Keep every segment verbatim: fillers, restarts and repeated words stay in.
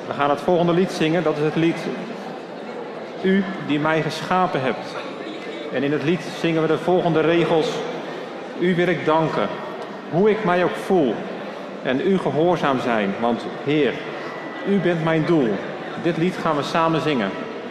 We gaan het volgende lied zingen, dat is het lied U die mij geschapen hebt. En in het lied zingen we de volgende regels. U wil ik danken, hoe ik mij ook voel. En u gehoorzaam zijn, want Heer, u bent mijn doel. Dit lied gaan we samen zingen.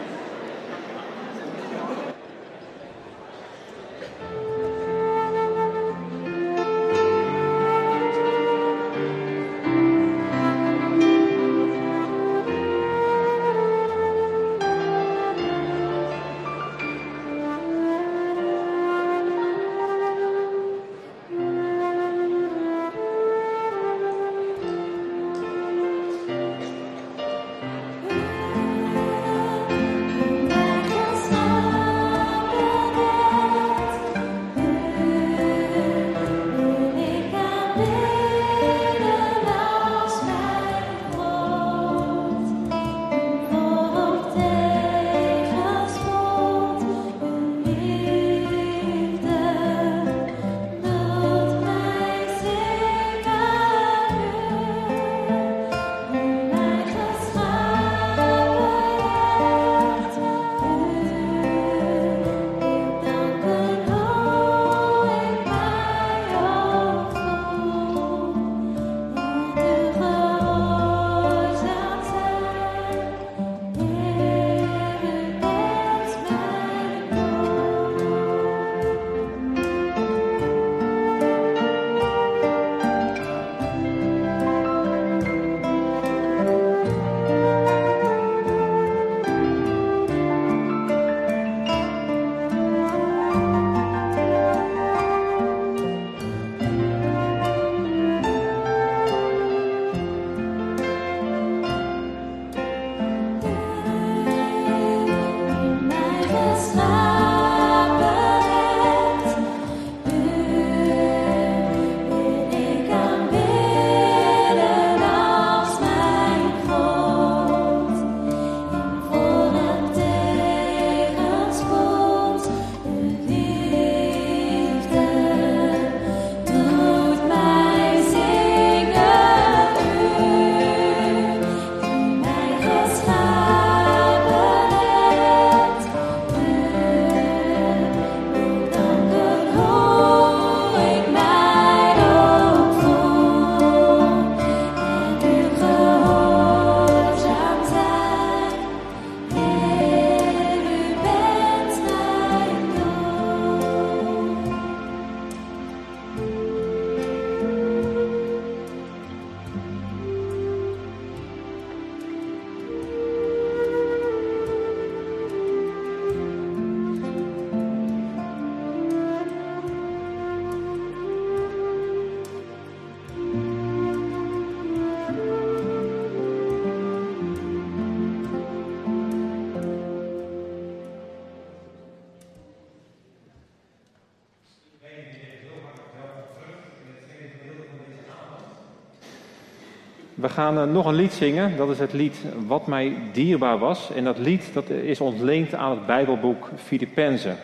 We gaan uh, nog een lied zingen, dat is het lied Wat mij dierbaar was. En dat lied dat is ontleend aan het Bijbelboek Filippenzen.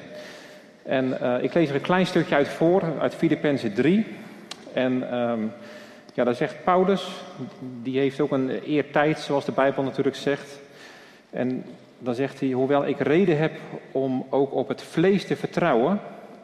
En uh, ik lees er een klein stukje uit voor, uit Filippenzen drie. En um, ja, daar zegt Paulus, die heeft ook een eertijd, zoals de Bijbel natuurlijk zegt. En dan zegt hij, hoewel ik reden heb om ook op het vlees te vertrouwen.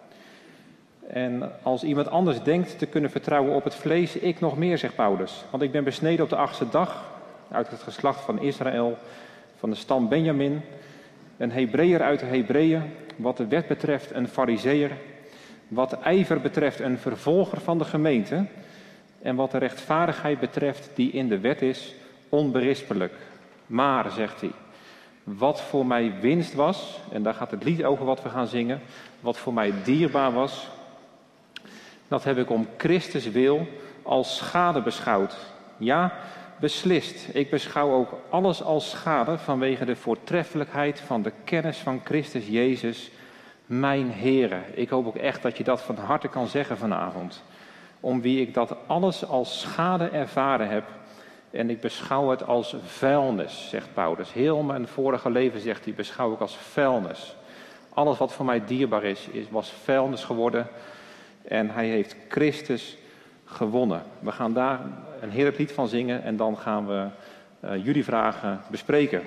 En als iemand anders denkt te kunnen vertrouwen op het vlees, ik nog meer, zegt Paulus. Want ik ben besneden op de achtste dag, uit het geslacht van Israël, van de stam Benjamin. Een Hebreeër uit de Hebreeën, wat de wet betreft een Farizeeër. Wat de ijver betreft een vervolger van de gemeente. En wat de rechtvaardigheid betreft die in de wet is, onberispelijk. Maar, zegt hij, wat voor mij winst was, en daar gaat het lied over wat we gaan zingen, wat voor mij dierbaar was, dat heb ik om Christus wil als schade beschouwd. Ja, beslist. Ik beschouw ook alles als schade vanwege de voortreffelijkheid van de kennis van Christus Jezus, mijn Heere. Ik hoop ook echt dat je dat van harte kan zeggen vanavond. Om wie ik dat alles als schade ervaren heb. En ik beschouw het als vuilnis, zegt Paulus. Heel mijn vorige leven, zegt hij, beschouw ik als vuilnis. Alles wat voor mij dierbaar is, is was vuilnis geworden. En hij heeft Christus gewonnen. We gaan daar een heerlijk lied van zingen en dan gaan we uh, jullie vragen bespreken.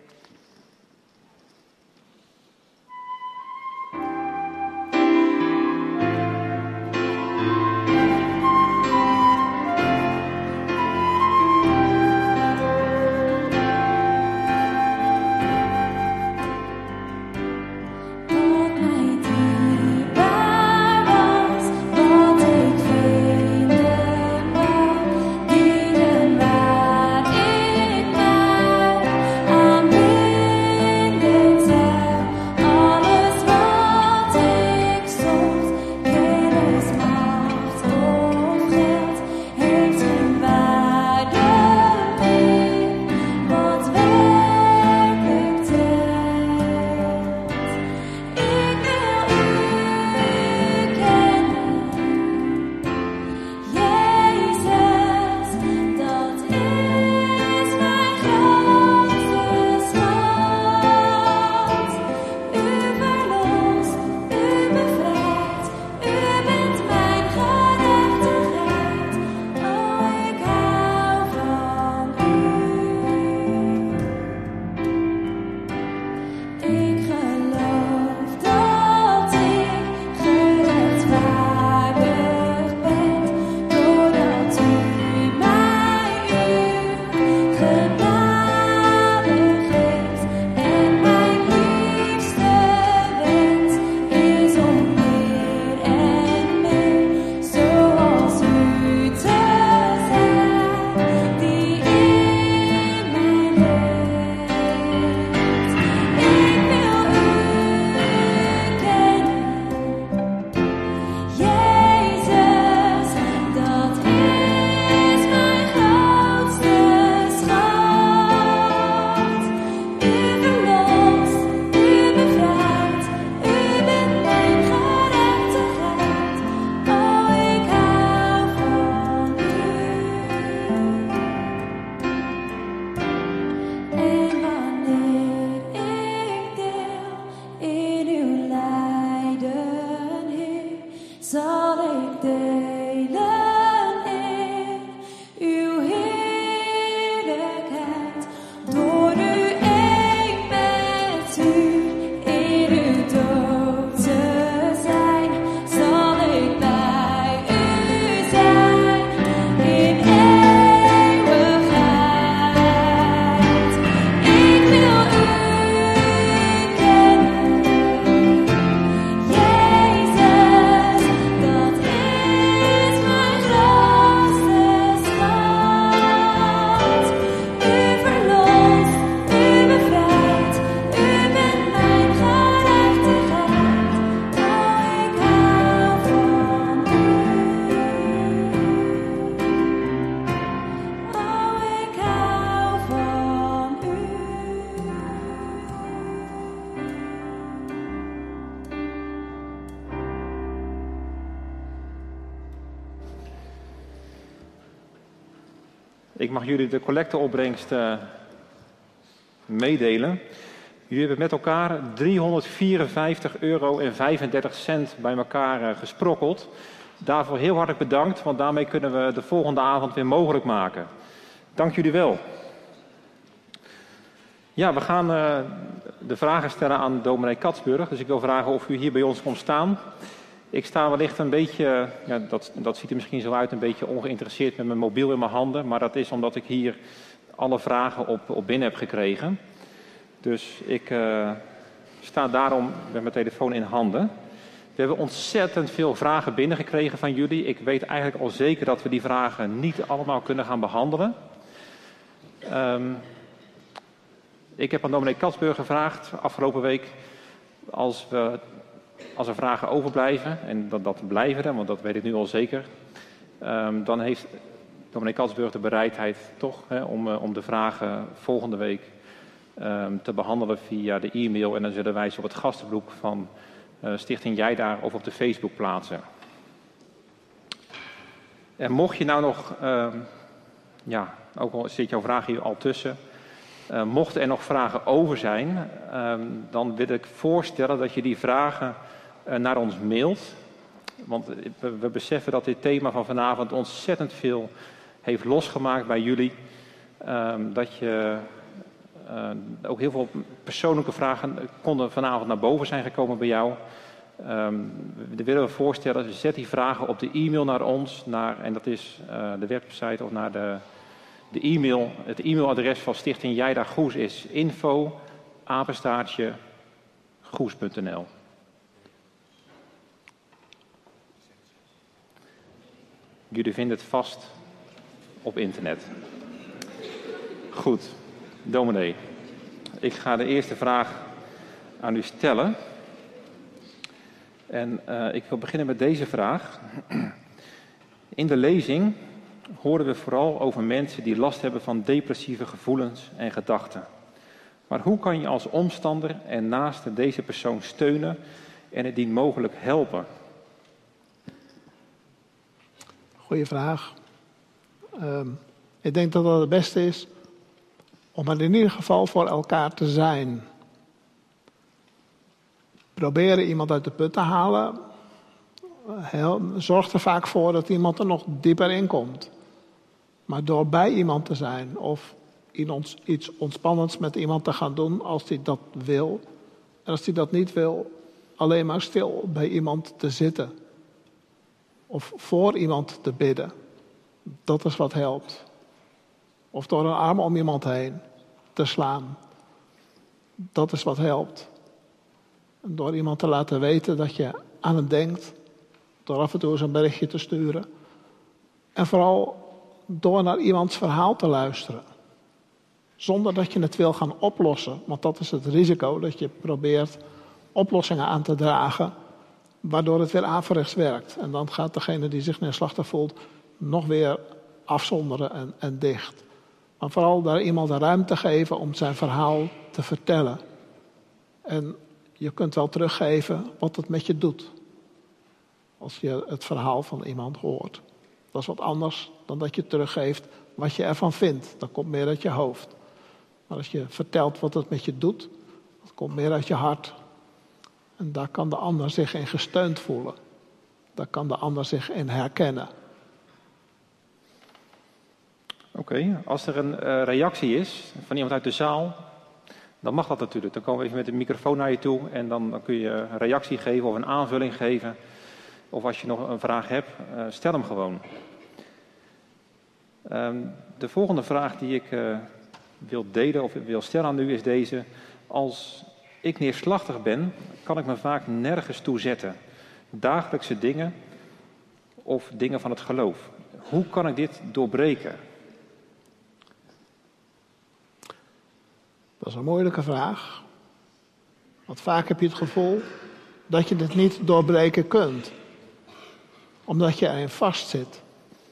Ik mag jullie de collecteopbrengst uh, meedelen. Jullie hebben met elkaar driehonderdvierenvijftig euro en vijfendertig cent bij elkaar uh, gesprokkeld. Daarvoor heel hartelijk bedankt, want daarmee kunnen we de volgende avond weer mogelijk maken. Dank jullie wel. Ja, we gaan uh, de vragen stellen aan dominee Katsburg. Dus ik wil vragen of u hier bij ons komt staan. Ik sta wellicht een beetje, ja, dat, dat ziet er misschien zo uit, een beetje ongeïnteresseerd met mijn mobiel in mijn handen. Maar dat is omdat ik hier alle vragen op, op binnen heb gekregen. Dus ik uh, sta daarom met mijn telefoon in handen. We hebben ontzettend veel vragen binnengekregen van jullie. Ik weet eigenlijk al zeker dat we die vragen niet allemaal kunnen gaan behandelen. Um, ik heb aan dominee Katsburg gevraagd afgelopen week, als, we, als er vragen overblijven, en dat, dat blijven er, want dat weet ik nu al zeker, um, dan heeft dominee Katsburg de bereidheid toch hè, om, uh, om de vragen volgende week um, te behandelen via de e-mail. En dan zullen wij ze op het gastenboek van uh, Stichting Jij Daar of op de Facebook plaatsen. En mocht je nou nog, uh, ja, ook al zit jouw vraag hier al tussen, uh, mochten er nog vragen over zijn, uh, dan wil ik voorstellen dat je die vragen uh, naar ons mailt. Want we, we beseffen dat dit thema van vanavond ontzettend veel heeft losgemaakt bij jullie. Um, dat je uh, ook heel veel persoonlijke vragen konden vanavond naar boven zijn gekomen bij jou. Um, we willen we voorstellen, zet die vragen op de e-mail naar ons, naar, en dat is uh, de website of naar de, de e-mail. Het e-mailadres van Stichting Jij Daar Goes is info apenstaartje goes punt n l. Jullie vinden het vast op internet. Goed, dominee. Ik ga de eerste vraag aan u stellen. En uh, ik wil beginnen met deze vraag. In de lezing horen we vooral over mensen die last hebben van depressieve gevoelens en gedachten. Maar hoe kan je als omstander en naaste deze persoon steunen en het dien mogelijk helpen? Goeie vraag. Um, ik denk dat het het beste is om er in ieder geval voor elkaar te zijn. Proberen iemand uit de put te halen, heel, zorgt er vaak voor dat iemand er nog dieper in komt. Maar door bij iemand te zijn of in ons, iets ontspannends met iemand te gaan doen als hij dat wil. En als hij dat niet wil, alleen maar stil bij iemand te zitten. Of voor iemand te bidden. Dat is wat helpt. Of door een arm om iemand heen te slaan. Dat is wat helpt. En door iemand te laten weten dat je aan hem denkt. Door af en toe eens een berichtje te sturen. En vooral door naar iemands verhaal te luisteren. Zonder dat je het wil gaan oplossen. Want dat is het risico, dat je probeert oplossingen aan te dragen. Waardoor het weer averechts werkt. En dan gaat degene die zich neerslachtig voelt nog weer afzonderen en, en dicht. Maar vooral daar iemand de ruimte geven om zijn verhaal te vertellen. En je kunt wel teruggeven wat het met je doet. Als je het verhaal van iemand hoort. Dat is wat anders dan dat je teruggeeft wat je ervan vindt. Dat komt meer uit je hoofd. Maar als je vertelt wat het met je doet, dat komt meer uit je hart. En daar kan de ander zich in gesteund voelen. Daar kan de ander zich in herkennen. Oké, okay. Als er een uh, reactie is van iemand uit de zaal, dan mag dat natuurlijk. Dan komen we even met de microfoon naar je toe en dan, dan kun je een reactie geven of een aanvulling geven. Of als je nog een vraag hebt, uh, stel hem gewoon. Um, de volgende vraag die ik uh, wil delen of wil stellen aan u is deze. Als ik neerslachtig ben, kan ik me vaak nergens toe zetten. Dagelijkse dingen of dingen van het geloof. Hoe kan ik dit doorbreken? Dat is een moeilijke vraag. Want vaak heb je het gevoel dat je dit niet doorbreken kunt. Omdat je erin vastzit.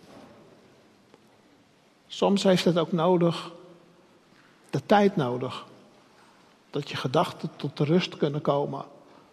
Soms heeft het ook nodig, de tijd nodig. Dat je gedachten tot de rust kunnen komen.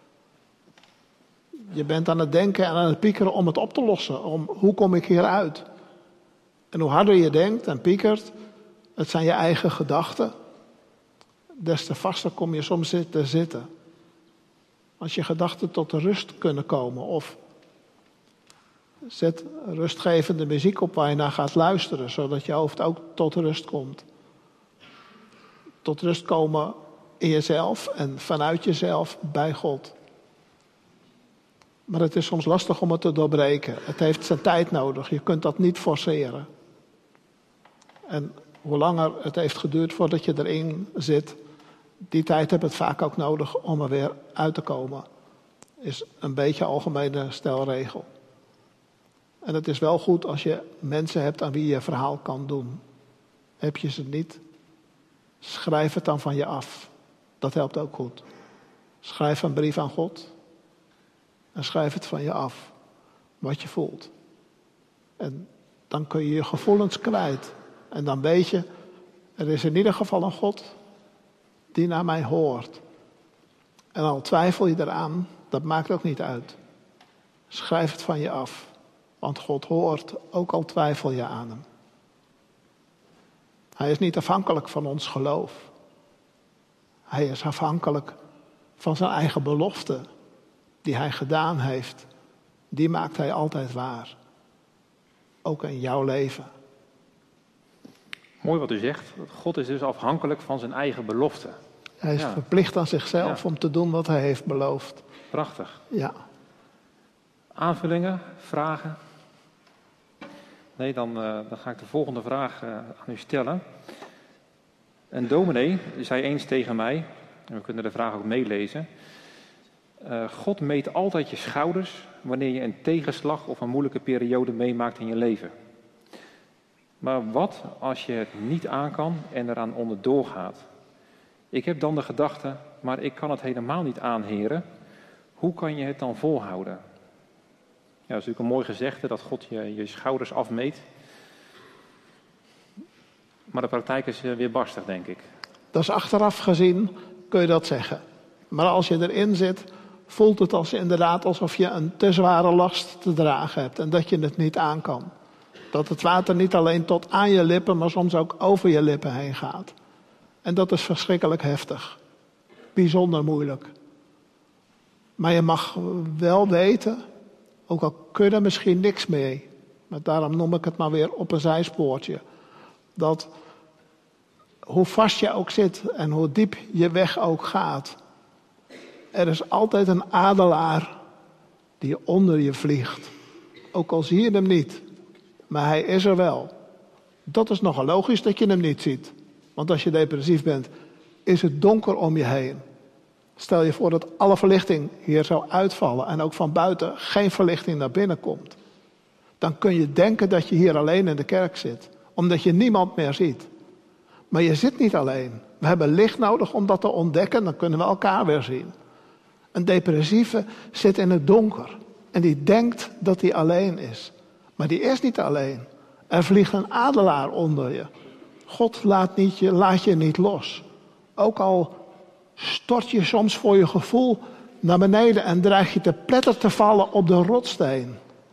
Je bent aan het denken en aan het piekeren om het op te lossen. Om hoe kom ik hieruit? En hoe harder je denkt en piekert, het zijn je eigen gedachten. Des te vaster kom je soms te zitten. Als je gedachten tot de rust kunnen komen. Of zet rustgevende muziek op waar je naar gaat luisteren. Zodat je hoofd ook tot rust komt. Tot rust komen in jezelf en vanuit jezelf bij God. Maar het is soms lastig om het te doorbreken. Het heeft zijn tijd nodig. Je kunt dat niet forceren. En hoe langer het heeft geduurd voordat je erin zit, die tijd heb het vaak ook nodig om er weer uit te komen. Is een beetje algemene stelregel. En het is wel goed als je mensen hebt aan wie je je verhaal kan doen. Heb je ze niet, schrijf het dan van je af. Dat helpt ook goed. Schrijf een brief aan God. En schrijf het van je af. Wat je voelt. En dan kun je je gevoelens kwijt. En dan weet je, er is in ieder geval een God die naar mij hoort. En al twijfel je eraan, dat maakt ook niet uit. Schrijf het van je af. Want God hoort, ook al twijfel je aan hem. Hij is niet afhankelijk van ons geloof. Hij is afhankelijk van zijn eigen belofte die hij gedaan heeft. Die maakt hij altijd waar. Ook in jouw leven. Mooi wat u zegt. God is dus afhankelijk van zijn eigen belofte. Hij is Ja. verplicht aan zichzelf Ja. om te doen wat hij heeft beloofd. Prachtig. Ja. Aanvullingen, vragen? Nee, dan, uh, dan ga ik de volgende vraag uh, aan u stellen. Een dominee zei eens tegen mij, en we kunnen de vraag ook meelezen. Uh, God meet altijd je schouders wanneer je een tegenslag of een moeilijke periode meemaakt in je leven. Maar wat als je het niet aan kan en eraan onderdoor gaat? Ik heb dan de gedachte, maar ik kan het helemaal niet aanheren. Hoe kan je het dan volhouden? Ja, dat is natuurlijk een mooi gezegde dat God je, je schouders afmeet. Maar de praktijk is weer barstig, denk ik. Dat is achteraf gezien, kun je dat zeggen. Maar als je erin zit, voelt het als inderdaad alsof je een te zware last te dragen hebt. En dat je het niet aan kan. Dat het water niet alleen tot aan je lippen, maar soms ook over je lippen heen gaat. En dat is verschrikkelijk heftig. Bijzonder moeilijk. Maar je mag wel weten, ook al kun je er misschien niks mee. Maar daarom noem ik het maar weer op een zijspoortje. Dat hoe vast je ook zit en hoe diep je weg ook gaat. Er is altijd een adelaar die onder je vliegt. Ook al zie je hem niet. Maar hij is er wel. Dat is nogal logisch dat je hem niet ziet. Want als je depressief bent, is het donker om je heen. Stel je voor dat alle verlichting hier zou uitvallen en ook van buiten geen verlichting naar binnen komt. Dan kun je denken dat je hier alleen in de kerk zit. Omdat je niemand meer ziet. Maar je zit niet alleen. We hebben licht nodig om dat te ontdekken, dan kunnen we elkaar weer zien. Een depressieve zit in het donker. En die denkt dat hij alleen is. Maar die is niet alleen. Er vliegt een adelaar onder je. God laat, niet je, laat je niet los. Ook al stort je soms voor je gevoel naar beneden en dreig je te pletter te vallen op de rotsteen.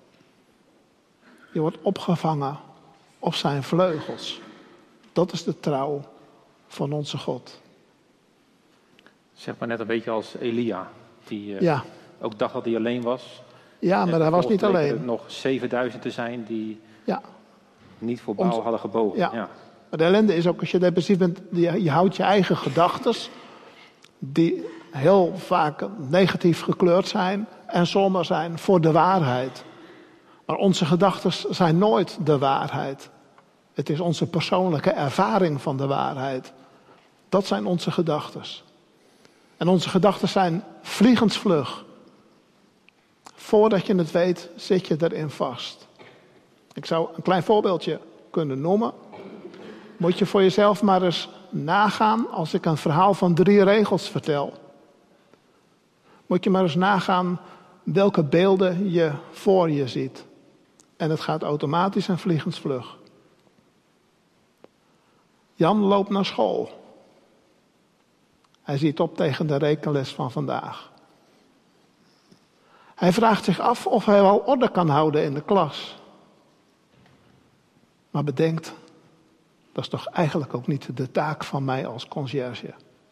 Je wordt opgevangen op zijn vleugels. Dat is de trouw van onze God. Zeg maar net een beetje als Elia, die uh, ja. ook dacht dat hij alleen was. Ja, maar hij was niet alleen. Er nog zevenduizend te zijn die ja. niet voor Baal hadden gebogen. Ja. Ja. Maar de ellende is ook als je depressief bent, je, je houdt je eigen gedachten, die heel vaak negatief gekleurd zijn en somber zijn, voor de waarheid. Maar onze gedachten zijn nooit de waarheid. Het is onze persoonlijke ervaring van de waarheid. Dat zijn onze gedachten. En onze gedachten zijn vliegensvlug. Voordat je het weet, zit je erin vast. Ik zou een klein voorbeeldje kunnen noemen. Moet je voor jezelf maar eens nagaan als ik een verhaal van drie regels vertel. Moet je maar eens nagaan welke beelden je voor je ziet. En het gaat automatisch en vliegensvlug. Jan loopt naar school. Hij ziet op tegen de rekenles van vandaag. Hij vraagt zich af of hij wel orde kan houden in de klas. Maar bedenkt, dat is toch eigenlijk ook niet de taak van mij als conciërge.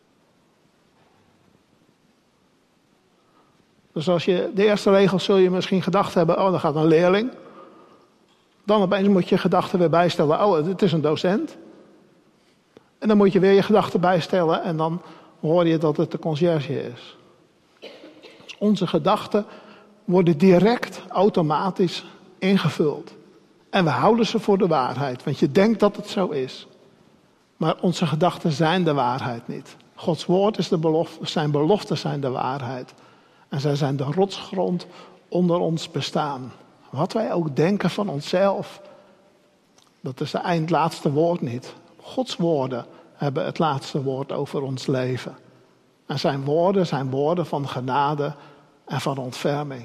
Dus als je de eerste regels zul je misschien gedacht hebben, oh, dan gaat een leerling. Dan opeens moet je gedachten weer bijstellen, oh, het is een docent. En dan moet je weer je gedachten bijstellen en dan hoor je dat het de conciërge is. Dus onze gedachten worden direct automatisch ingevuld. En we houden ze voor de waarheid, want je denkt dat het zo is. Maar onze gedachten zijn de waarheid niet. Gods woord is de belofte, zijn beloften zijn de waarheid. En zij zijn de rotsgrond onder ons bestaan. Wat wij ook denken van onszelf, dat is het eindlaatste woord niet. Gods woorden hebben het laatste woord over ons leven. En zijn woorden zijn woorden van genade en van ontferming.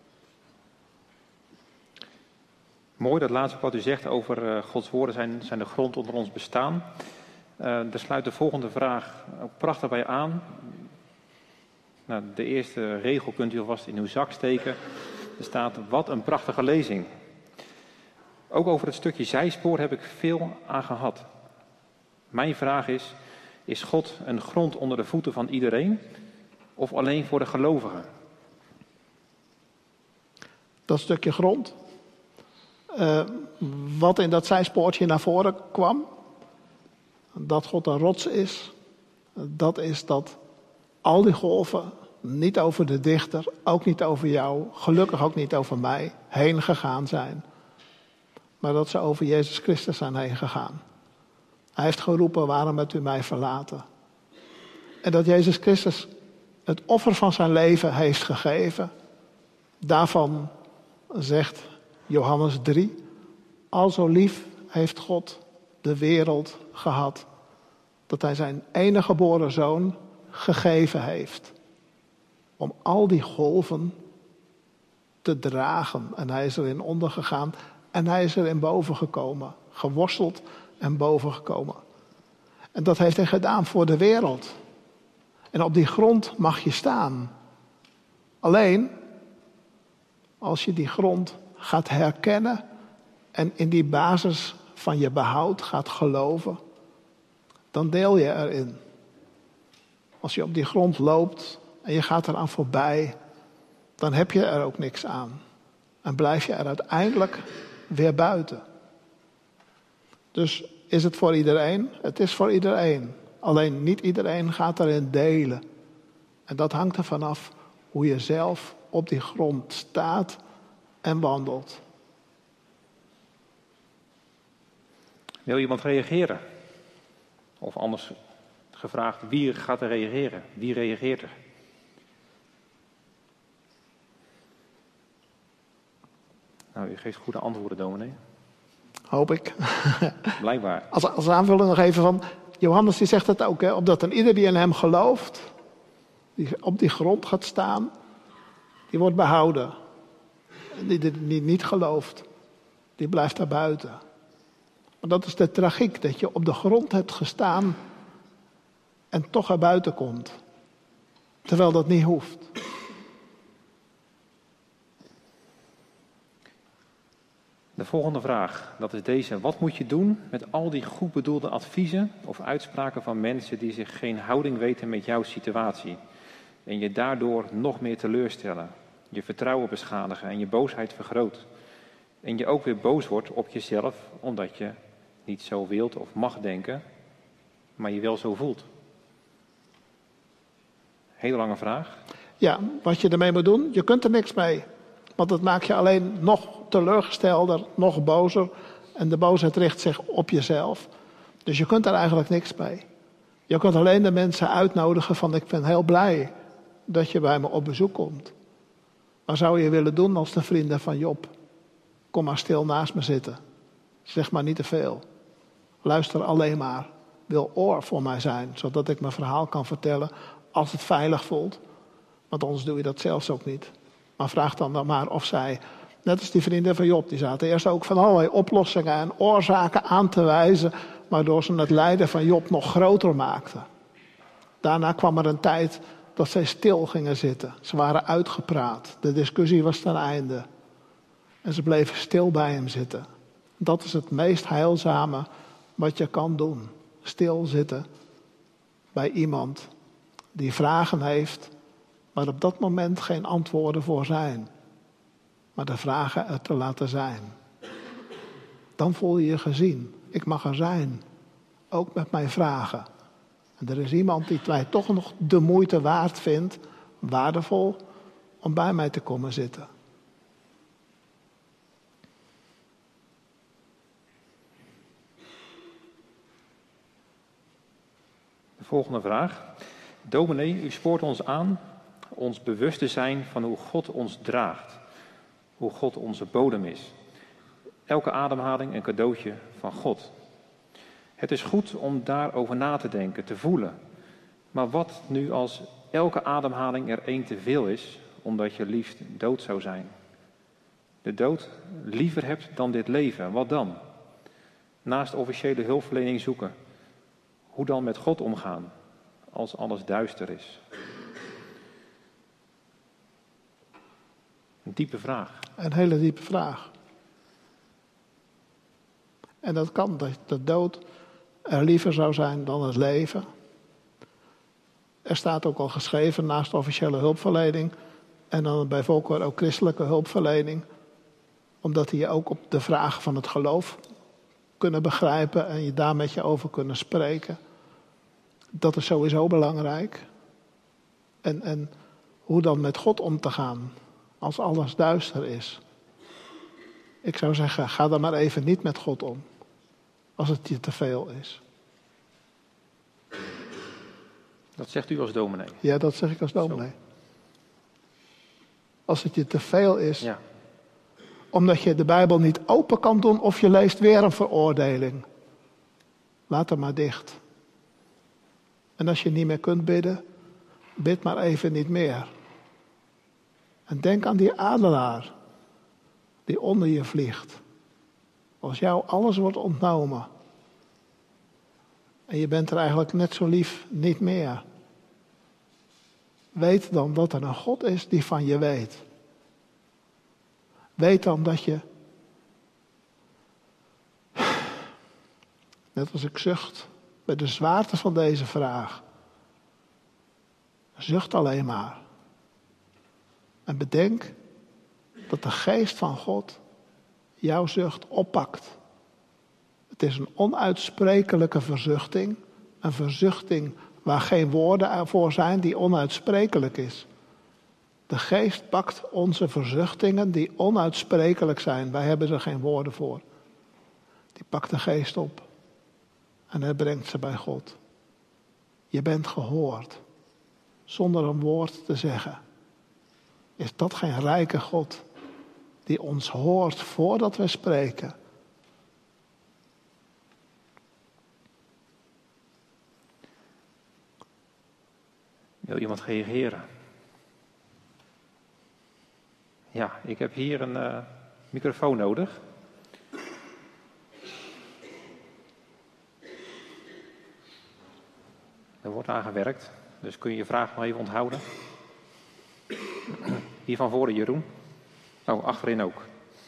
Mooi, dat laatste wat u zegt over uh, Gods woorden zijn, zijn de grond onder ons bestaan. Uh, daar sluit de volgende vraag ook prachtig bij aan. Nou, de eerste regel kunt u alvast in uw zak steken. Er staat, wat een prachtige lezing. Ook over het stukje zijspoor heb ik veel aan gehad. Mijn vraag is, is God een grond onder de voeten van iedereen of alleen voor de gelovigen? Dat stukje grond, uh, wat in dat zijspoortje naar voren kwam, dat God een rots is, dat is dat al die golven niet over de dichter, ook niet over jou, gelukkig ook niet over mij, heen gegaan zijn. Maar dat ze over Jezus Christus zijn heen gegaan. Hij heeft geroepen, waarom hebt u mij verlaten? En dat Jezus Christus het offer van zijn leven heeft gegeven. Daarvan zegt Johannes drie, al zo lief heeft God de wereld gehad, dat hij zijn enige geboren zoon gegeven heeft. Om al die golven te dragen. En hij is erin ondergegaan en hij is erin boven gekomen. Geworsteld en boven gekomen. En dat heeft hij gedaan voor de wereld. En op die grond mag je staan. Alleen, als je die grond gaat herkennen en in die basis van je behoud gaat geloven, dan deel je erin. Als je op die grond loopt en je gaat eraan voorbij, dan heb je er ook niks aan. En blijf je er uiteindelijk weer buiten. Dus is het voor iedereen? Het is voor iedereen. Alleen niet iedereen gaat erin delen. En dat hangt ervan af hoe je zelf op die grond staat en wandelt. Wil iemand reageren? Of anders gevraagd, wie gaat er reageren? Wie reageert er? Nou, u geeft goede antwoorden, dominee. Hoop ik. Blijkbaar. Als, als aanvulling nog even van, Johannes die zegt het ook, hè, opdat een ieder die in hem gelooft, die op die grond gaat staan, die wordt behouden. En die, die, die niet gelooft, die blijft daar buiten. Maar dat is de tragiek, dat je op de grond hebt gestaan en toch er buiten komt. Terwijl dat niet hoeft. De volgende vraag, dat is deze. Wat moet je doen met al die goed bedoelde adviezen of uitspraken van mensen die zich geen houding weten met jouw situatie? En je daardoor nog meer teleurstellen, je vertrouwen beschadigen en je boosheid vergroot. En je ook weer boos wordt op jezelf, omdat je niet zo wilt of mag denken, maar je wel zo voelt. Hele lange vraag. Ja, wat je ermee moet doen, je kunt er niks mee. Want dat maakt je alleen nog teleurgestelder, nog bozer. En de boosheid richt zich op jezelf. Dus je kunt er eigenlijk niks mee. Je kunt alleen de mensen uitnodigen van, ik ben heel blij dat je bij me op bezoek komt. Wat zou je willen doen als de vrienden van Job? Kom maar stil naast me zitten. Zeg maar niet te veel. Luister alleen maar. Wil oor voor mij zijn, zodat ik mijn verhaal kan vertellen als het veilig voelt. Want anders doe je dat zelfs ook niet. Maar vraag dan, dan maar of zij, net als die vrienden van Job, die zaten eerst ook van allerlei oplossingen en oorzaken aan te wijzen, waardoor ze het lijden van Job nog groter maakten. Daarna kwam er een tijd dat zij stil gingen zitten. Ze waren uitgepraat. De discussie was ten einde. En ze bleven stil bij hem zitten. Dat is het meest heilzame wat je kan doen. Stil zitten bij iemand die vragen heeft, maar op dat moment geen antwoorden voor zijn. Maar de vragen er te laten zijn. Dan voel je je gezien. Ik mag er zijn. Ook met mijn vragen. En er is iemand die mij toch nog de moeite waard vindt, waardevol, om bij mij te komen zitten. De volgende vraag. Dominee, u spoort ons aan ons bewust te zijn van hoe God ons draagt. Hoe God onze bodem is. Elke ademhaling een cadeautje van God. Het is goed om daarover na te denken, te voelen. Maar wat nu als elke ademhaling er één te veel is, omdat je liefst dood zou zijn? De dood liever hebt dan dit leven, wat dan? Naast officiële hulpverlening zoeken. Hoe dan met God omgaan, als alles duister is? Een diepe vraag. Een hele diepe vraag. En dat kan, dat de dood er liever zou zijn dan het leven. Er staat ook al geschreven naast officiële hulpverlening en dan bij voorkeur ook christelijke hulpverlening, omdat die je ook op de vraag van het geloof kunnen begrijpen en je daar met je over kunnen spreken. Dat is sowieso belangrijk. En, en hoe dan met God om te gaan als alles duister is. Ik zou zeggen, ga dan maar even niet met God om. Als het je te veel is. Dat zegt u als dominee? Ja, dat zeg ik als dominee. Zo. Als het je te veel is. Ja. Omdat je de Bijbel niet open kan doen of je leest weer een veroordeling. Laat hem maar dicht. En als je niet meer kunt bidden, bid maar even niet meer. En denk aan die adelaar die onder je vliegt. Als jou alles wordt ontnomen. En je bent er eigenlijk net zo lief niet meer. Weet dan dat er een God is die van je weet. Weet dan dat je, net als ik zucht, bij de zwaarte van deze vraag. Zucht alleen maar. En bedenk dat de geest van God jouw zucht oppakt. Het is een onuitsprekelijke verzuchting. Een verzuchting waar geen woorden voor zijn, die onuitsprekelijk is. De geest pakt onze verzuchtingen die onuitsprekelijk zijn. Wij hebben er geen woorden voor. Die pakt de geest op. En hij brengt ze bij God. Je bent gehoord. Zonder een woord te zeggen. Is dat geen rijke God die ons hoort voordat we spreken? Wil iemand reageren? Ja, ik heb hier een uh, microfoon nodig. Er wordt aan gewerkt, dus kun je je vraag nog even onthouden. Hier van voren, Jeroen. Oh, achterin ook.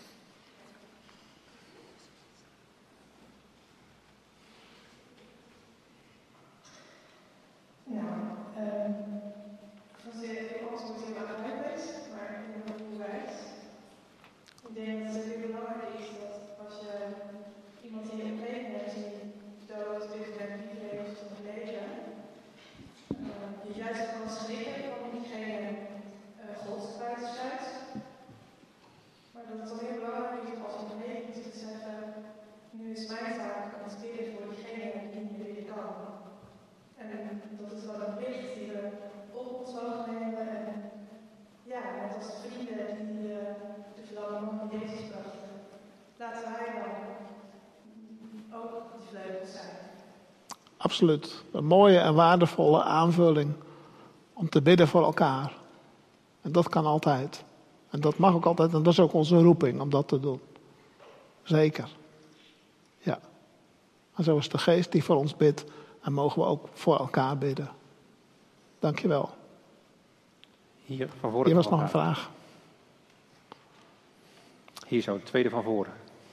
Absoluut. Een mooie en waardevolle aanvulling om te bidden voor elkaar. En dat kan altijd. En dat mag ook altijd. En dat is ook onze roeping om dat te doen. Zeker. Ja. En zo is de geest die voor ons bidt. En mogen we ook voor elkaar bidden. Dankjewel. Hier van voren. Hier was nog een vraag. Hier zo, het tweede van voren.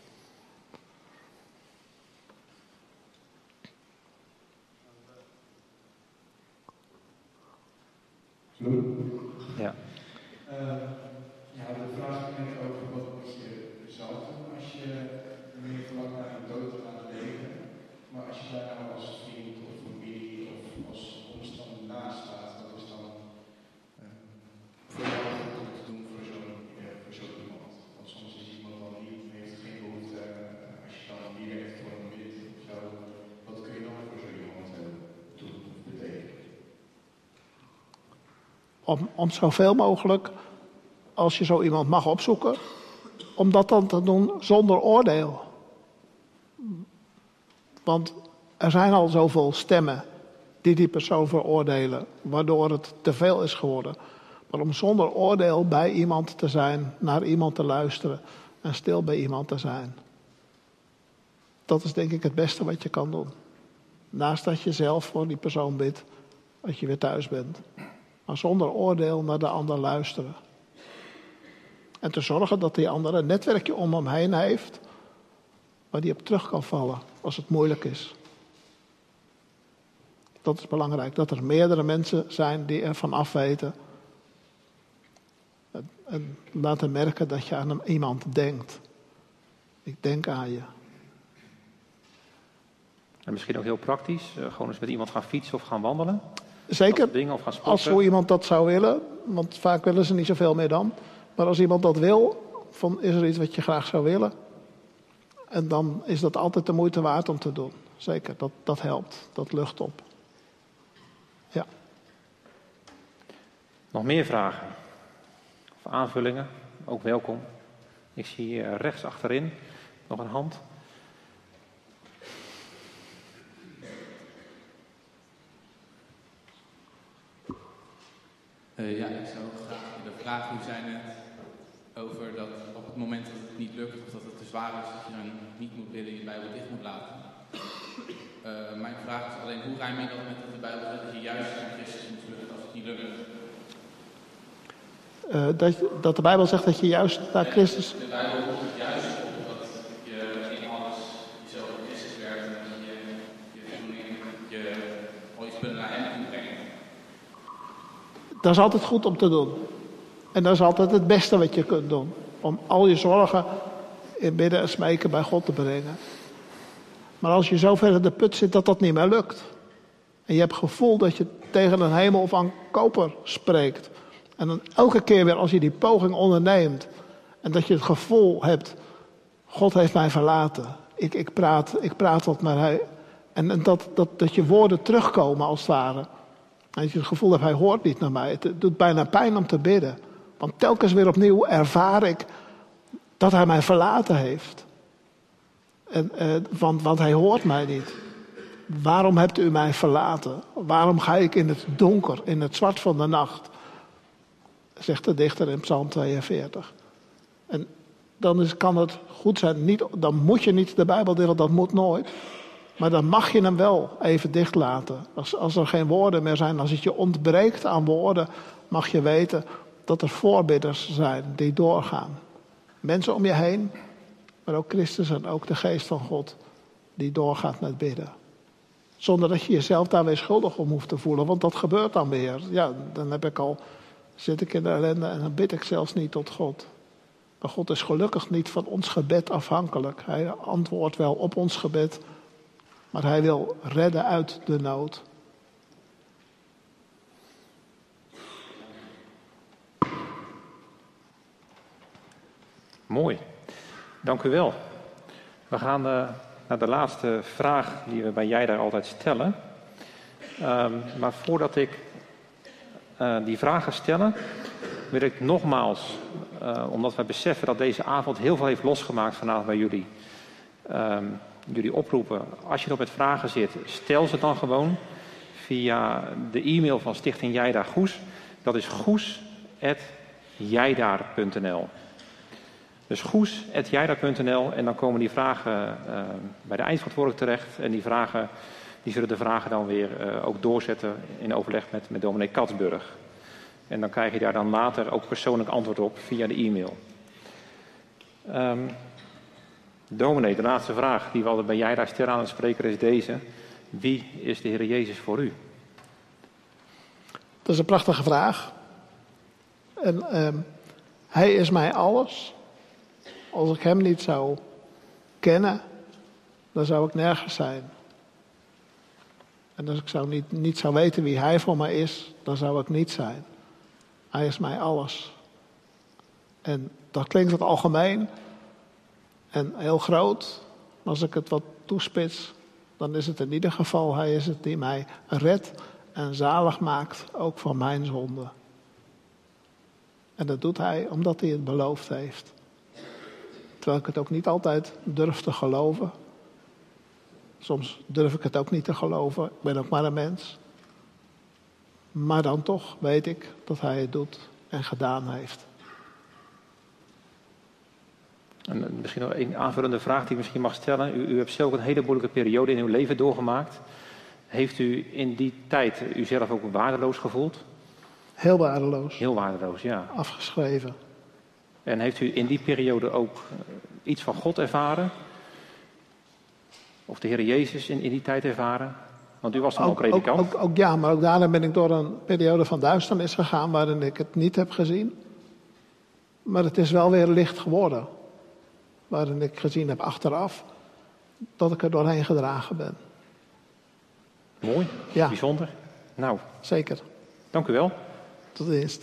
Ja. Uh, ja, de vraag is net over wat moet je zelf doen als je meer verlangt naar een dood te laten leven. Maar als je daar nou als vriend of familie of als omstander naast staat, wat is dan uh, voor jou goed om te doen voor zo'n uh, voor zo iemand? Want soms is iemand dan niet, heeft geen behoefte, uh, als je dan direct voor hem bidt of zo, wat kun je dan voor zo iemand uh, doen of betekenen? Om, om zoveel mogelijk, als je zo iemand mag opzoeken, om dat dan te doen zonder oordeel. Want er zijn al zoveel stemmen die die persoon veroordelen, waardoor het te veel is geworden. Maar om zonder oordeel bij iemand te zijn, naar iemand te luisteren en stil bij iemand te zijn. Dat is denk ik het beste wat je kan doen. Naast dat je zelf voor die persoon bidt, dat je weer thuis bent. Maar zonder oordeel naar de ander luisteren. En te zorgen dat die ander een netwerkje om hem heen heeft, waar die op terug kan vallen als het moeilijk is. Dat is belangrijk, dat er meerdere mensen zijn die ervan afweten. En, en laten merken dat je aan iemand denkt. Ik denk aan je. En misschien ook heel praktisch, uh, gewoon eens met iemand gaan fietsen of gaan wandelen. Zeker, dingen, of gaan sporten. Als zo iemand dat zou willen, want vaak willen ze niet zoveel meer dan. Maar als iemand dat wil, van is er iets wat je graag zou willen? En dan is dat altijd de moeite waard om te doen. Zeker, dat, dat helpt, dat lucht op. Ja. Nog meer vragen? Of aanvullingen? Ook welkom. Ik zie hier rechts achterin nog een hand. Uh, ja, ik zou graag willen vragen, u zei net over dat op het moment dat het niet lukt of dat het te zwaar is, dat je dan niet moet bidden en je Bijbel dicht moet laten. Uh, mijn vraag is alleen, hoe rijm je dat met dat de Bijbel zegt dat je juist aan Christus moet vluchten als het niet lukt? Uh, dat, dat de Bijbel zegt dat je juist naar Christus... De Bijbel roept het juist op dat je in alles jezelf op Christus werkt en dat je je voldoening, je al je spullen naar hem kunt brengen. Dat is altijd goed om te doen. En dat is altijd het beste wat je kunt doen. Om al je zorgen in bidden en smeken bij God te brengen. Maar als je zo ver in de put zit dat dat niet meer lukt. En je hebt het gevoel dat je tegen een hemel van koper spreekt. En dan elke keer weer als je die poging onderneemt. En dat je het gevoel hebt. God heeft mij verlaten. Ik, ik, praat, ik praat wat maar hij. En, en dat, dat, dat je woorden terugkomen als het ware. En dat je het gevoel hebt, hij hoort niet naar mij. Het doet bijna pijn om te bidden. Want telkens weer opnieuw ervaar ik dat hij mij verlaten heeft. En, eh, want, want hij hoort mij niet. Waarom hebt u mij verlaten? Waarom ga ik in het donker, in het zwart van de nacht? Zegt de dichter in Psalm tweeënveertig. En dan is, kan het goed zijn, niet, dan moet je niet de Bijbel delen, dat moet nooit. Maar dan mag je hem wel even dicht laten. Als, als er geen woorden meer zijn, als het je ontbreekt aan woorden, mag je weten dat er voorbidders zijn die doorgaan. Mensen om je heen, maar ook Christus en ook de geest van God die doorgaat met bidden. Zonder dat je jezelf daar weer schuldig om hoeft te voelen, want dat gebeurt dan weer. Ja, dan heb ik al, zit ik in de ellende en dan bid ik zelfs niet tot God. Maar God is gelukkig niet van ons gebed afhankelijk. Hij antwoordt wel op ons gebed, maar hij wil redden uit de nood. Mooi, dank u wel. We gaan uh, naar de laatste vraag die we bij jij daar altijd stellen. Um, maar voordat ik uh, die vraag ga stellen, wil ik nogmaals, uh, omdat wij beseffen dat deze avond heel veel heeft losgemaakt vanavond bij jullie, um, jullie oproepen. Als je nog met vragen zit, stel ze dan gewoon via de e-mail van Stichting Jijdaar Goes. Dat is goes apenstaartje jijdaar punt n l. Dus goes apenstaartje jijdaar punt n l en dan komen die vragen uh, bij de eindverantwoordelijk terecht. En die vragen, die zullen de vragen dan weer uh, ook doorzetten in overleg met, met dominee Katsburg. En dan krijg je daar dan later ook persoonlijk antwoord op via de e-mail. Um, dominee, de laatste vraag die we altijd bij Jijdaar stellen aan het spreker is deze. Wie is de Heer Jezus voor u? Dat is een prachtige vraag. En um, hij is mij alles. Als ik hem niet zou kennen, dan zou ik nergens zijn. En als ik zou niet, niet zou weten wie hij voor mij is, dan zou ik niet zijn. Hij is mij alles. En dat klinkt wat algemeen en heel groot. Maar als ik het wat toespits, dan is het in ieder geval, hij is het die mij redt en zalig maakt, ook van mijn zonde. En dat doet hij omdat hij het beloofd heeft. Terwijl ik het ook niet altijd durf te geloven. Soms durf ik het ook niet te geloven. Ik ben ook maar een mens. Maar dan toch weet ik dat hij het doet en gedaan heeft. En misschien nog een aanvullende vraag die ik misschien mag stellen. U, u hebt zelf een hele moeilijke periode in uw leven doorgemaakt. Heeft u in die tijd uzelf ook waardeloos gevoeld? Heel waardeloos. Heel waardeloos, ja. Afgeschreven. En heeft u in die periode ook iets van God ervaren? Of de Heer Jezus in, in die tijd ervaren? Want u was dan ook predikant. Ook, ook, ook, ja, maar ook daarna ben ik door een periode van duisternis gegaan waarin ik het niet heb gezien. Maar het is wel weer licht geworden. Waarin ik gezien heb achteraf dat ik er doorheen gedragen ben. Mooi, Ja. bijzonder. Nou, Zeker. dank u wel. Tot eerst.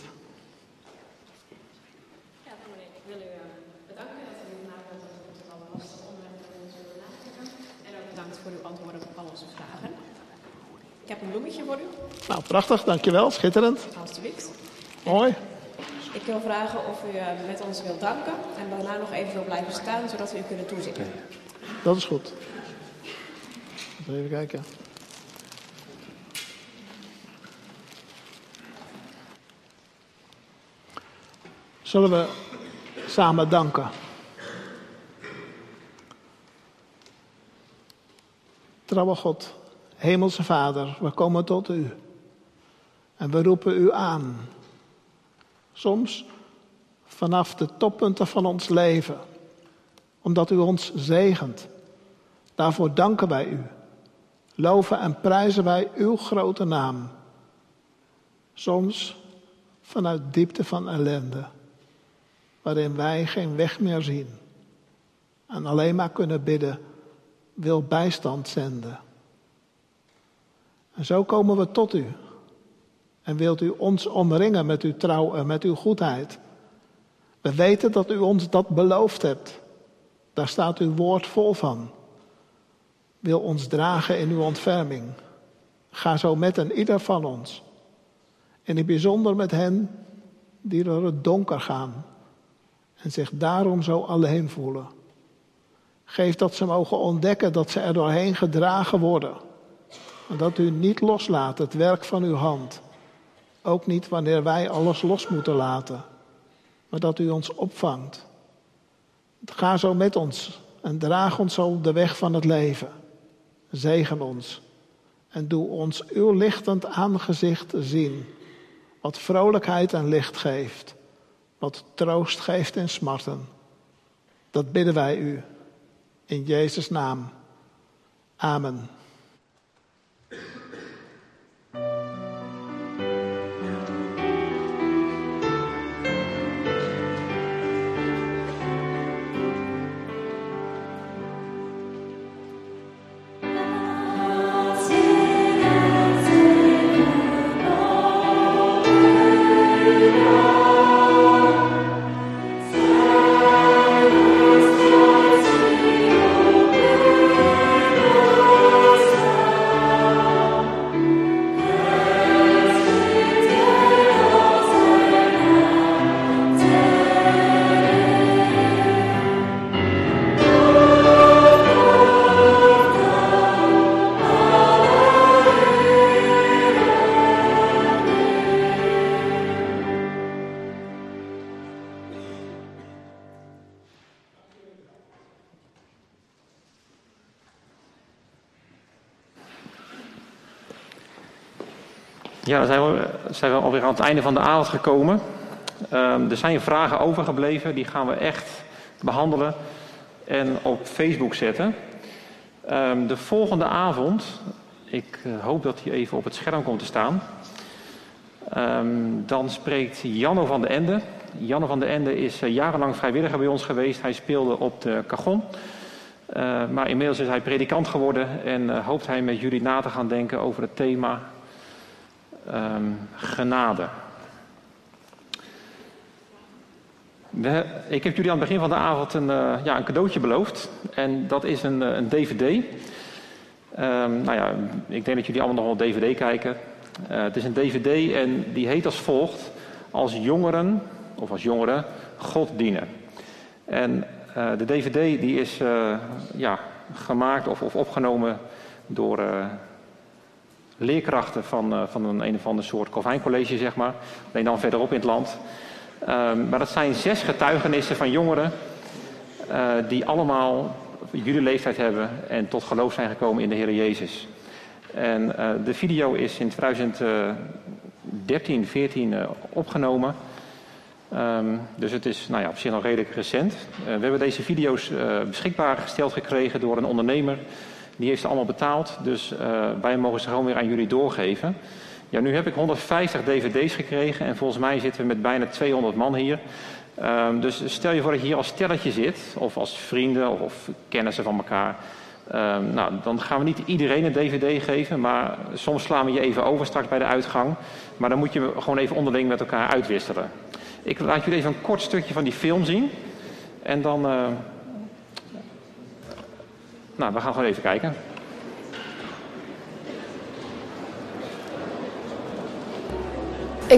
Ja, dominee, ik wil u uh, bedanken dat u vanavond op het al lastige onderwerp met ons wilde nadenken. En ook bedankt voor uw antwoorden op al onze vragen. Ik heb een bloemetje voor u. Nou, prachtig. Dankjewel. Schitterend. Alsjeblieft. Mooi. Ik wil vragen of u uh, met ons wilt danken en daarna nog even wil blijven staan, zodat we u kunnen toezingen. Dat is goed. Even kijken. Zullen we samen danken? Trouwe God, Hemelse Vader, we komen tot u. En we roepen u aan. Soms vanaf de toppunten van ons leven. Omdat u ons zegent. Daarvoor danken wij u. Loven en prijzen wij uw grote naam. Soms vanuit diepte van ellende. Waarin wij geen weg meer zien. En alleen maar kunnen bidden, wil bijstand zenden. En zo komen we tot u. En wilt u ons omringen met uw trouw en met uw goedheid. We weten dat u ons dat beloofd hebt. Daar staat uw woord vol van. Wil ons dragen in uw ontferming. Ga zo met en ieder van ons. En in het bijzonder met hen die door het donker gaan. En zich daarom zo alleen voelen. Geef dat ze mogen ontdekken dat ze er doorheen gedragen worden. En dat u niet loslaat het werk van uw hand. Ook niet wanneer wij alles los moeten laten. Maar dat u ons opvangt. Ga zo met ons en draag ons zo op de weg van het leven. Zegen ons. En doe ons uw lichtend aangezicht zien. Wat vrolijkheid en licht geeft. Wat troost geeft in smarten. Dat bidden wij u. In Jezus' naam. Amen. Ja, dan zijn we, zijn we alweer aan het einde van de avond gekomen. Um, er zijn vragen overgebleven, die gaan we echt behandelen en op Facebook zetten. Um, de volgende avond, ik uh, hoop dat hij even op het scherm komt te staan. Um, dan spreekt Janno van de Ende. Janno van de Ende is uh, jarenlang vrijwilliger bij ons geweest. Hij speelde op de cajon. Uh, maar inmiddels is hij predikant geworden en uh, hoopt hij met jullie na te gaan denken over het thema Um, genade. We, ik heb jullie aan het begin van de avond een, uh, ja, een cadeautje beloofd. En dat is een, een D V D. Um, nou ja, ik denk dat jullie allemaal nog wel D V D kijken. Uh, het is een D V D en die heet als volgt: Als jongeren, of als jongeren, God dienen. En uh, de D V D die is uh, ja, gemaakt of, of opgenomen door Uh, leerkrachten van, uh, van een een of ander soort Calvijn-college, zeg maar. Alleen dan verderop in het land. Um, maar dat zijn zes getuigenissen van jongeren uh, die allemaal jullie leeftijd hebben en tot geloof zijn gekomen in de Heer Jezus. En uh, de video is in twintig dertien, veertien uh, opgenomen. Um, dus het is nou ja, op zich nog redelijk recent. Uh, we hebben deze video's uh, beschikbaar gesteld gekregen door een ondernemer. Die heeft ze allemaal betaald, dus uh, wij mogen ze gewoon weer aan jullie doorgeven. Ja, nu heb ik honderdvijftig D V D's gekregen en volgens mij zitten we met bijna tweehonderd man hier. Um, dus stel je voor dat je hier als stelletje zit, of als vrienden of, of kennissen van elkaar. Uh, nou, dan gaan we niet iedereen een dvd geven, maar soms slaan we je even over straks bij de uitgang. Maar dan moet je gewoon even onderling met elkaar uitwisselen. Ik laat jullie even een kort stukje van die film zien. En dan... Uh... Nou, we gaan gewoon even kijken. Ik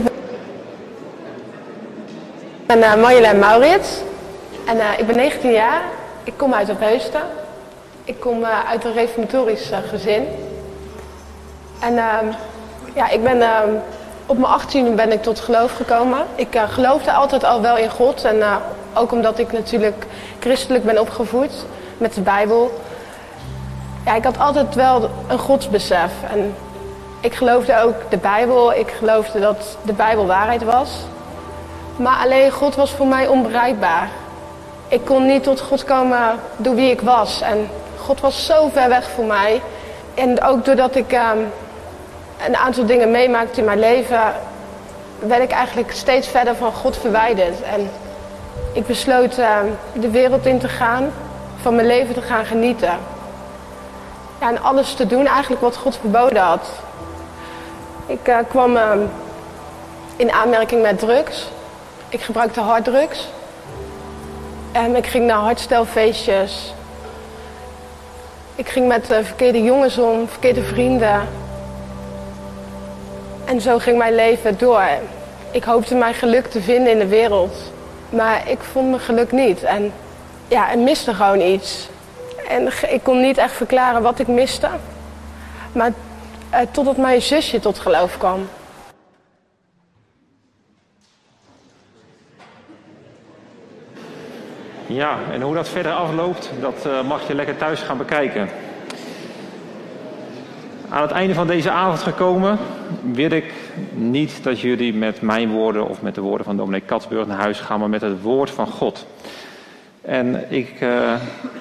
ben uh, Marjolein Maurits. En uh, ik ben negentien jaar. Ik kom uit Opheusden. Ik kom uh, uit een reformatorisch uh, gezin. En uh, ja, ik ben uh, op mijn achttiende ben ik tot geloof gekomen. Ik uh, geloofde altijd al wel in God. En uh, ook omdat ik natuurlijk christelijk ben opgevoed met de Bijbel. Ja, ik had altijd wel een godsbesef. En ik geloofde ook de Bijbel. Ik geloofde dat de Bijbel waarheid was. Maar alleen God was voor mij onbereikbaar. Ik kon niet tot God komen door wie ik was. En God was zo ver weg voor mij. En ook doordat ik um, een aantal dingen meemaakte in mijn leven, werd ik eigenlijk steeds verder van God verwijderd. En ik besloot uh, de wereld in te gaan, van mijn leven te gaan genieten. Ja, en alles te doen eigenlijk wat God verboden had. Ik uh, kwam uh, in aanmerking met drugs. Ik gebruikte harddrugs. En ik ging naar hardstelfeestjes. Ik ging met uh, verkeerde jongens om, verkeerde vrienden. En zo ging mijn leven door. Ik hoopte mijn geluk te vinden in de wereld. Maar ik vond mijn geluk niet. En ja, er miste gewoon iets. En ik kon niet echt verklaren wat ik miste. Maar uh, totdat mijn zusje tot geloof kwam. Ja, en hoe dat verder afloopt, dat uh, mag je lekker thuis gaan bekijken. Aan het einde van deze avond gekomen, wil ik niet dat jullie met mijn woorden of met de woorden van dominee Katsburg naar huis gaan, maar met het woord van God. En ik uh,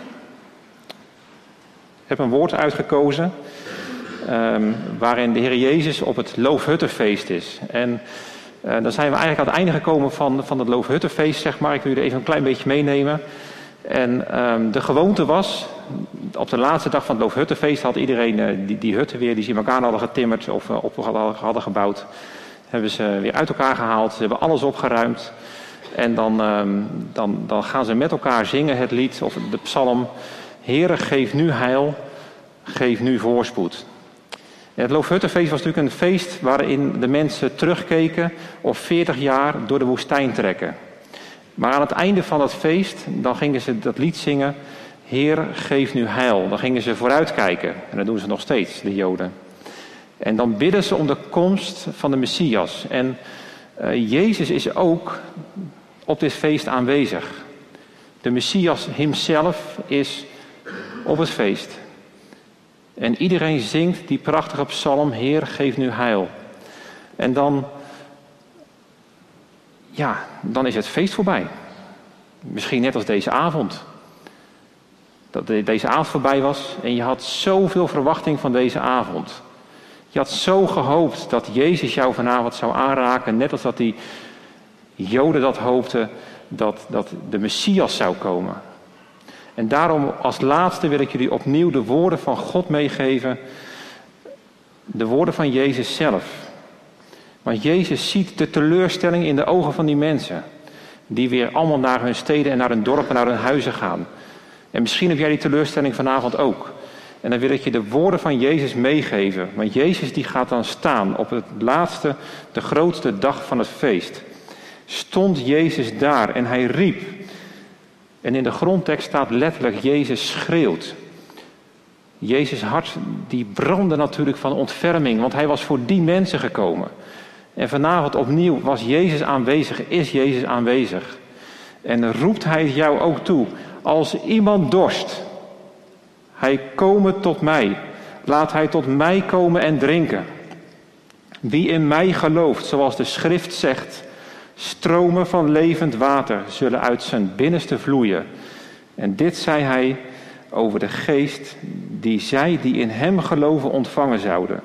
heb een woord uitgekozen um, waarin de Heer Jezus op het Loofhuttenfeest is. En Uh, dan zijn we eigenlijk aan het einde gekomen van, van het Loofhuttenfeest, zeg maar. Ik wil jullie even een klein beetje meenemen. En um, de gewoonte was, op de laatste dag van het Loofhuttenfeest had iedereen uh, die, die hutten weer, die ze in elkaar hadden getimmerd of uh, op hadden, hadden gebouwd, hebben ze weer uit elkaar gehaald. Ze hebben alles opgeruimd. En dan, um, dan, dan gaan ze met elkaar zingen het lied of de psalm: Heere, geef nu heil, geef nu voorspoed. Het Loofhuttenfeest was natuurlijk een feest waarin de mensen terugkeken op veertig jaar door de woestijn trekken. Maar aan het einde van dat feest, dan gingen ze dat lied zingen: Heer, geef nu heil. Dan gingen ze vooruitkijken. En dat doen ze nog steeds, de Joden. En dan bidden ze om de komst van de Messias. En uh, Jezus is ook op dit feest aanwezig. De Messias himself is op het feest. En iedereen zingt die prachtige psalm: Heer, geef nu heil. En dan, ja, dan is het feest voorbij. Misschien net als deze avond. Dat deze avond voorbij was en je had zoveel verwachting van deze avond. Je had zo gehoopt dat Jezus jou vanavond zou aanraken, net als dat die Joden dat hoopten, dat, dat de Messias zou komen. En daarom als laatste wil ik jullie opnieuw de woorden van God meegeven. De woorden van Jezus zelf. Want Jezus ziet de teleurstelling in de ogen van die mensen. Die weer allemaal naar hun steden en naar hun dorpen en naar hun huizen gaan. En misschien heb jij die teleurstelling vanavond ook. En dan wil ik je de woorden van Jezus meegeven. Want Jezus die gaat dan staan op het laatste, de grootste dag van het feest. Stond Jezus daar en hij riep. En in de grondtekst staat letterlijk: Jezus schreeuwt. Jezus' hart die brandde natuurlijk van ontferming, want hij was voor die mensen gekomen. En vanavond opnieuw was Jezus aanwezig, is Jezus aanwezig. En roept hij jou ook toe: als iemand dorst, hij komen tot mij. Laat hij tot mij komen en drinken. Wie in mij gelooft, zoals de schrift zegt, stromen van levend water zullen uit zijn binnenste vloeien. En dit zei hij over de geest die zij die in hem geloven ontvangen zouden.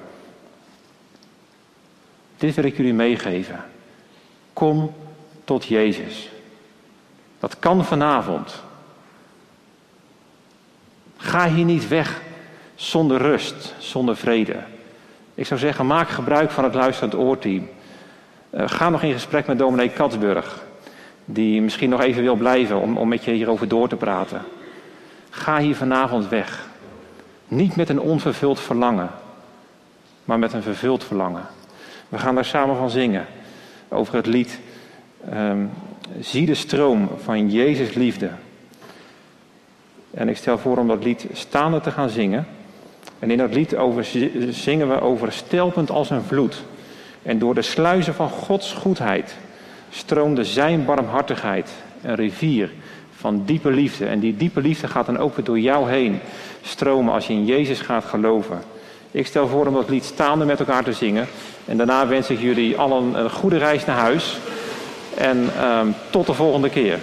Dit wil ik jullie meegeven. Kom tot Jezus. Dat kan vanavond. Ga hier niet weg zonder rust, zonder vrede. Ik zou zeggen, maak gebruik van het luisterend oorteam. Uh, ga nog in gesprek met dominee Katsburg, die misschien nog even wil blijven om, om met je hierover door te praten. Ga hier vanavond weg. Niet met een onvervuld verlangen, maar met een vervuld verlangen. We gaan daar samen van zingen. Over het lied um, Zie de stroom van Jezus liefde. En ik stel voor om dat lied staande te gaan zingen. En in dat lied over, zingen we over stelpend als een vloed. En door de sluizen van Gods goedheid stroomde zijn barmhartigheid, een rivier van diepe liefde. En die diepe liefde gaat dan ook weer door jou heen stromen als je in Jezus gaat geloven. Ik stel voor om dat lied staande met elkaar te zingen. En daarna wens ik jullie allen een goede reis naar huis. En um, tot de volgende keer.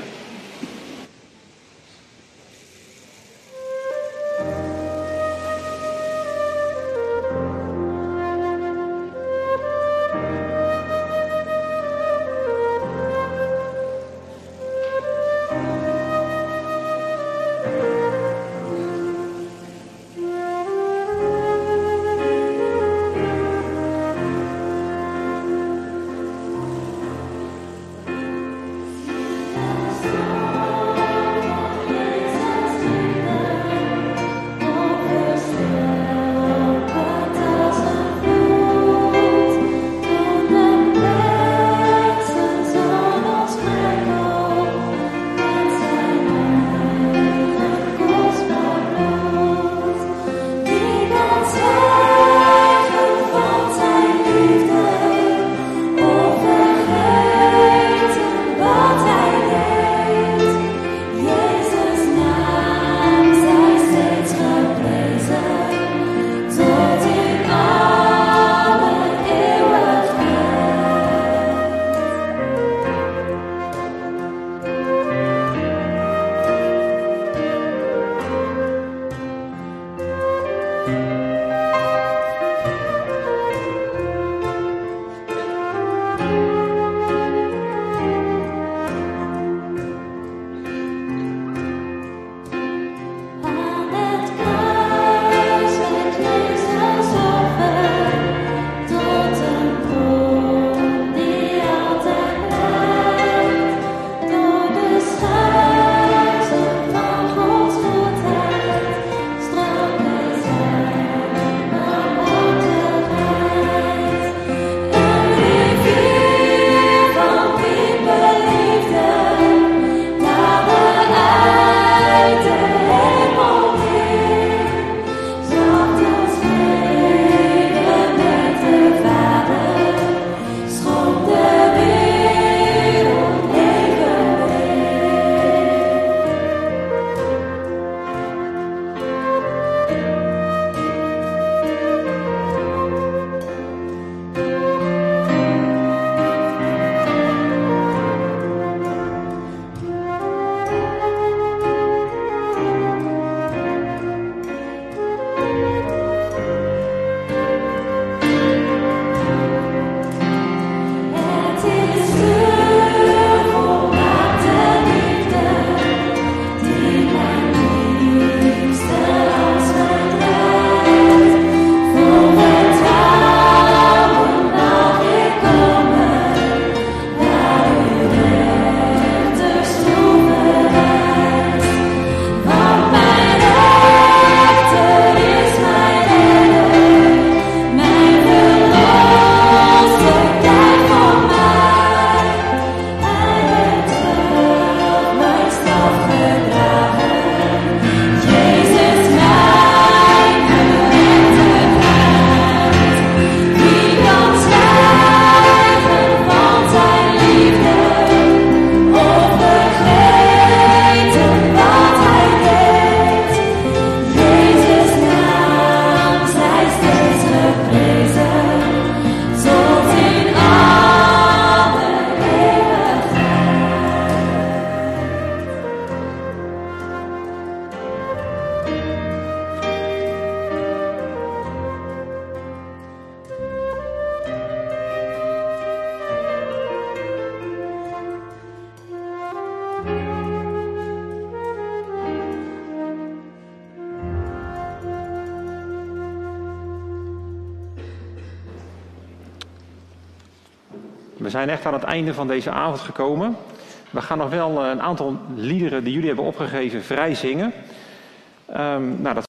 Yes. We zijn echt aan het einde van deze avond gekomen. We gaan nog wel een aantal liederen die jullie hebben opgegeven vrij zingen. Um, nou, dat